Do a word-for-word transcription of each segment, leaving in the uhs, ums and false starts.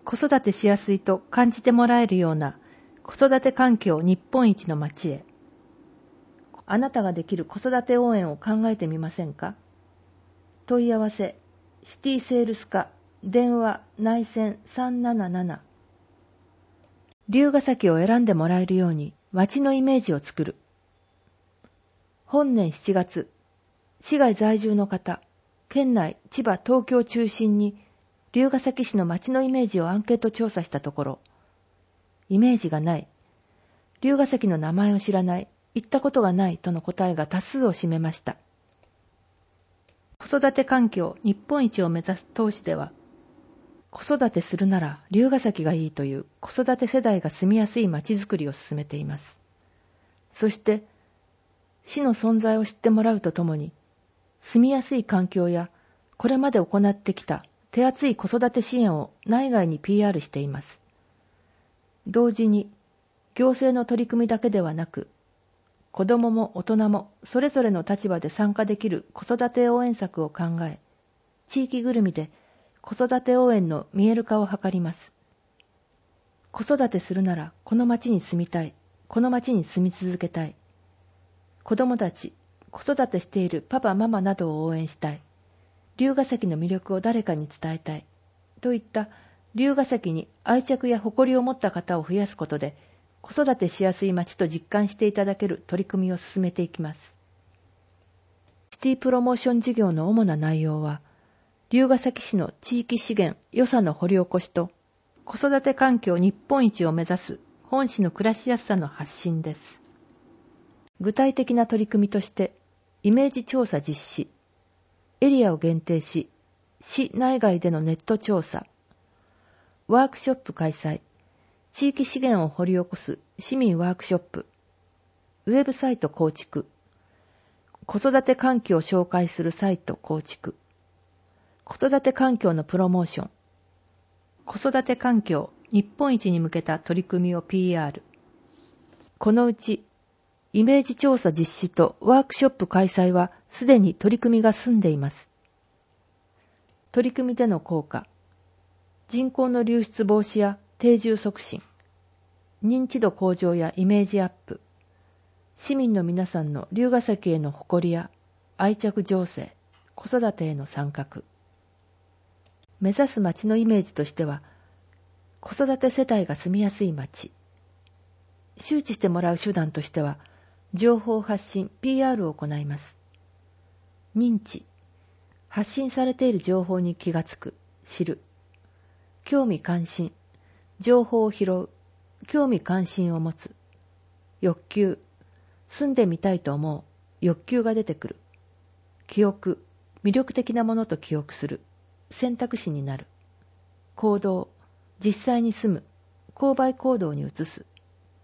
子育てしやすいと感じてもらえるような子育て環境日本一の町へ。あなたができる子育て応援を考えてみませんか？問い合わせ、シティセールス課、電話内線さんなななな。龍ヶ崎を選んでもらえるように町のイメージを作る。本年しちがつ、市外在住の方、県内、千葉、東京を中心に龍ヶ崎市の町のイメージをアンケート調査したところ、イメージがない、龍ヶ崎の名前を知らない、行ったことがないとの答えが多数を占めました。子育て環境日本一を目指す当市では、子育てするなら龍ヶ崎がいいという子育て世代が住みやすい町づくりを進めています。そして、市の存在を知ってもらうとともに、住みやすい環境やこれまで行ってきた手厚い子育て支援を内外に ピーアール しています。同時に、行政の取り組みだけではなく、子どもも大人もそれぞれの立場で参加できる子育て応援策を考え、地域ぐるみで子育て応援の見える化を図ります。子育てするならこの町に住みたい、この町に住み続けたい。子どもたち、子育てしているパパママなどを応援したい。龍ヶ崎の魅力を誰かに伝えたい。といった龍ヶ崎に愛着や誇りを持った方を増やすことで、子育てしやすい町と実感していただける取り組みを進めていきます。シティプロモーション事業の主な内容は、龍ヶ崎市の地域資源、予算の掘り起こしと、子育て環境日本一を目指す本市の暮らしやすさの発信です。具体的な取り組みとして、イメージ調査実施、エリアを限定し、市内外でのネット調査、ワークショップ開催、地域資源を掘り起こす市民ワークショップ、ウェブサイト構築、子育て環境を紹介するサイト構築、子育て環境のプロモーション、子育て環境日本一に向けた取り組みを ピーアール。このうち、イメージ調査実施とワークショップ開催はすでに取り組みが済んでいます。取り組みでの効果、人口の流出防止や定住促進、認知度向上やイメージアップ、市民の皆さんの龍ヶ崎への誇りや愛着醸成、子育てへの参画。目指す町のイメージとしては、子育て世帯が住みやすい町。周知してもらう手段としては、情報発信 ピーアール を行います。認知、発信されている情報に気がつく、知る。興味関心、情報を拾う、興味関心を持つ。欲求、住んでみたいと思う、欲求が出てくる。記憶、魅力的なものと記憶する、選択肢になる。行動、実際に住む、購買行動に移す。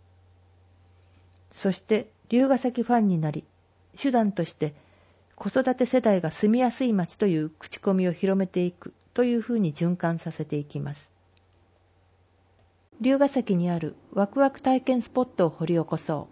そして龍ヶ崎ファンになり、手段として子育て世代が住みやすい町という口コミを広めていくというふうに循環させていきます。龍ヶ崎にあるワクワク体験スポットを掘り起こそう。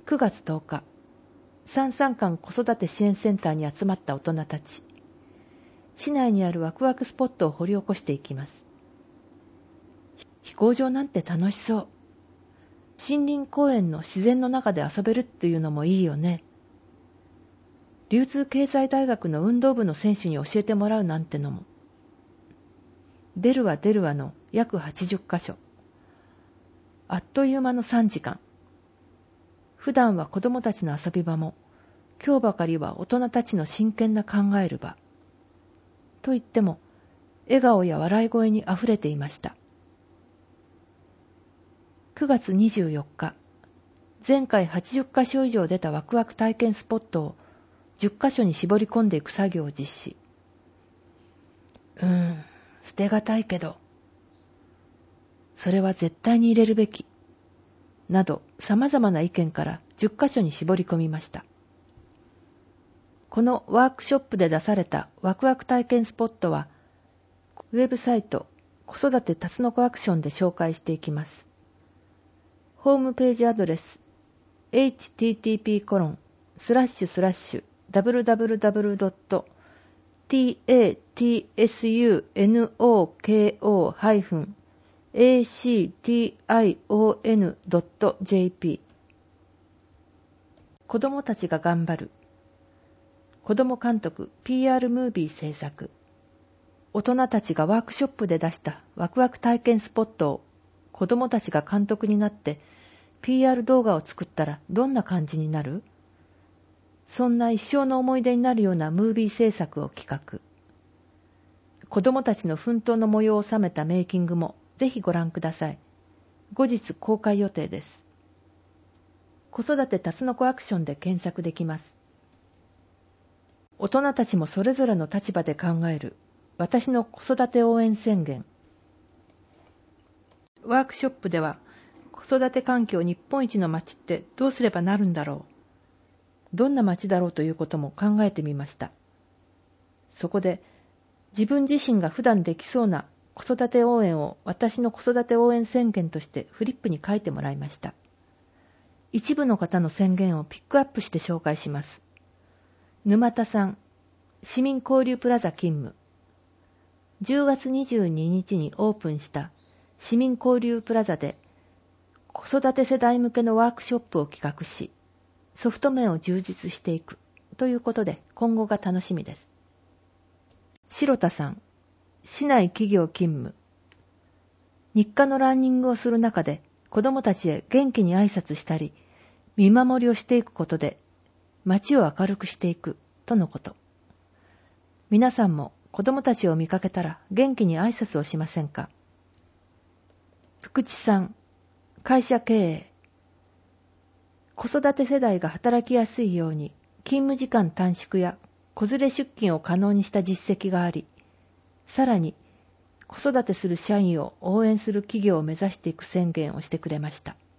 くがつとおか、三三館子育て支援センターに集まった大人たち。市内にあるワクワクスポットを掘り起こしていきます。飛行場なんて楽しそう。森林公園の自然の中で遊べるっていうのもいいよね。流通経済大学の運動部の選手に教えてもらうなんてのも。出るわ出るわの約はちじゅっかしょ。あっという間のさんじかん。普段は子供たちの遊び場も、今日ばかりは大人たちの真剣な考える場。と言っても、笑顔や笑い声にあふれていました。くがつにじゅうよっか、前回はちじゅっかしょ以上出たワクワク体験スポットをじゅっかしょに絞り込んでいく作業を実施。うーん、捨てがたいけど、それは絶対に入れるべき、など様々な意見からじゅっかしょに絞り込みました。このワークショップで出されたワクワク体験スポットは、ウェブサイト子育てタツノコアクションで紹介していきます。ホームページアドレス エイチティーティーピーコロンスラッシュスラッシュダブリューダブリューダブリュードットティーエーティーエスユーエヌオーケーオー エーシーティーアイオーエヌ ドット ジェーピー 子供たちが頑張る子供監督 ピーアール ムービー制作。大人たちがワークショップで出したワクワク体験スポットを子供たちが監督になって ピーアール 動画を作ったらどんな感じになる？そんな一生の思い出になるようなムービー制作を企画。子供たちの奮闘の模様を収めたメイキングもぜひご覧ください。後日公開予定です。子育てタツノコアクションで検索できます。大人たちもそれぞれの立場で考える私の子育て応援宣言。ワークショップでは子育て環境日本一の町ってどうすればなるんだろう。どんな町だろうということも考えてみました。そこで自分自身が普段できそうな子育て応援を私の子育て応援宣言としてフリップに書いてもらいました。一部の方の宣言をピックアップして紹介します。沼田さん、市民交流プラザ勤務。じゅうがつにじゅうににちにオープンした市民交流プラザで子育て世代向けのワークショップを企画し、ソフト面を充実していくということで今後が楽しみです。白田さん、市内企業勤務。日課のランニングをする中で子どもたちへ元気に挨拶したり、見守りをしていくことで街を明るくしていくとのこと。皆さんも子どもたちを見かけたら元気に挨拶をしませんか？福地さん、会社経営。子育て世代が働きやすいように勤務時間短縮や子連れ出勤を可能にした実績があり、さらに子育てする社員を応援する企業を目指していく宣言をしてくれました。